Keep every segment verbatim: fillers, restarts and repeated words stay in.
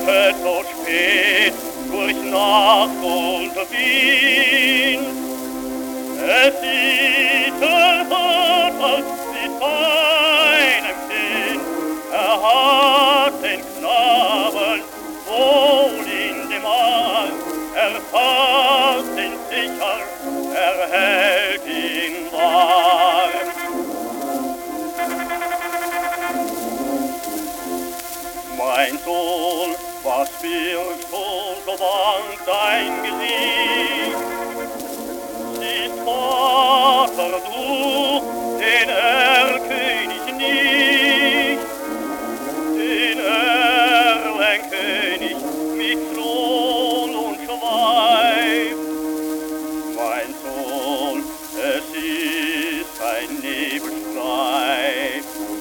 wartet so spät durch Nacht und Wind. Es sieht er Vater mit seinem Kind, er hat den Knaben wohl in dem Arm, er fasst ihn sicher, er hält ihn warm. Mein Sohn, was birgst du so bang dein Gesicht? Siehst Vater du den Erlkönig nicht, den Erlenkönig mit Thron und Schweif? Mein Sohn, es ist ein Nebelstreif.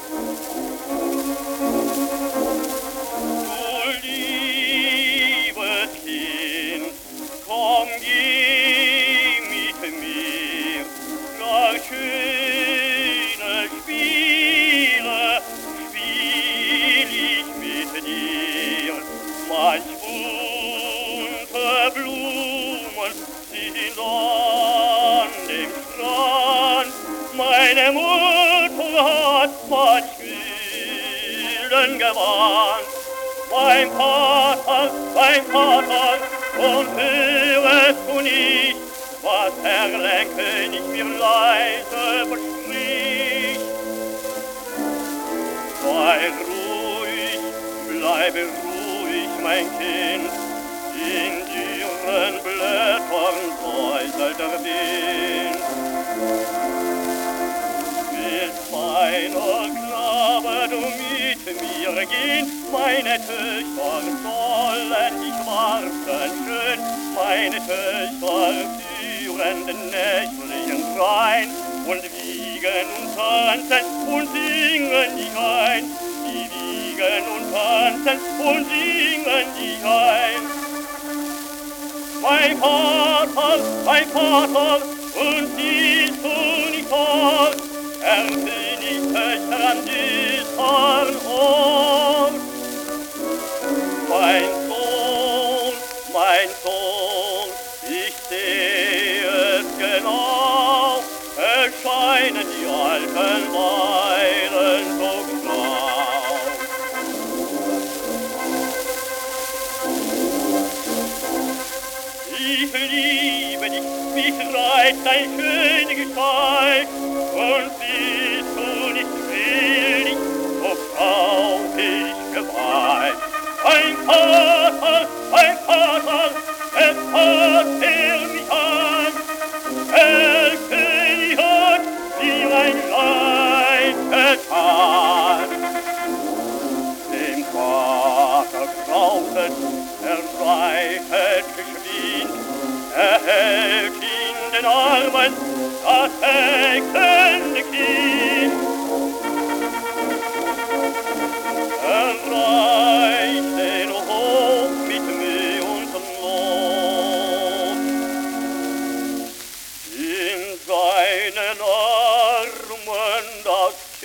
Komm, geh mit mir nach schöne Spiele, spiel ich mit dir. Manch bunte Blumen sind an dem Strand, meine Mutter hat manch Gülen gewandt. Mein Vater, mein Vater, und hörest du nicht, was Erlenkönig mir leise verspricht? Sei ruhig, bleibe ruhig, mein Kind, in dürren Blättern säuselt der Wind. Willst meiner Knabe du mit mir gehen, meine Töchter sollen dich warten schön, meine Töchter führen den nächtlichen Schrein und wiegen und tanzen und singen dich ein, die wiegen und tanzen und singen dich ein. Mein Vater, mein Vater, und siehst du nicht aus, Erlkönig Töchter an düstern Ort. Mein Sohn, mein Sohn, ich sehe es genau, erscheinen die alten Weilen so grau. Ich liebe dich, mich reizt dein schöne Gestalt, und bist du nicht willig, so brauch ich Gewalt. Ein Vater, ein Vater, es hat er mich an, Erlkönig hat dir ein Leid getan. Dem Vater grauset, er reitet geschwind, er hält in den Armen das heckende Kind. Er reicht den hoch mit Mühe und Not. In seinen Armen das